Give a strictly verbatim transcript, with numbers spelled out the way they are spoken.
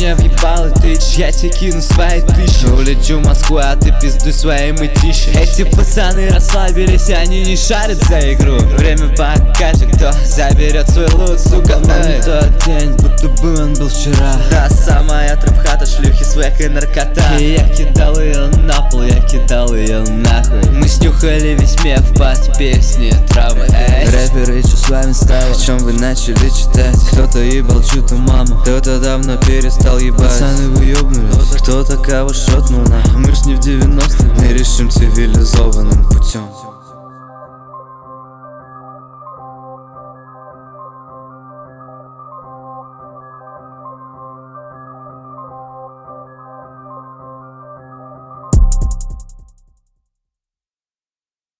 меня въебало тычь. Я тебе кину свои тысячи, улечу в Москву, а ты пиздуй своей мытищей. Эти пацаны расслабились, они не шарят за игру. Время покажет, кто заберет свой лут, сука. Но не тот день, будто бы он был вчера. Та самая трэп-хата, шлюхи, свек и наркота. И я кидал ее на пол, я кидал ее нахуй. Мы снюхали весь меф под песни травмы. Рэперы, что с вами стало? О чем вы начали читать? Кто-то ебал чью-то маму, кто-то давно перестал ебать. Пацаны, вы ёбнулись, кто-то кого шотнул на. Мы ж не в девяностых, мы решим цивилизованным путем.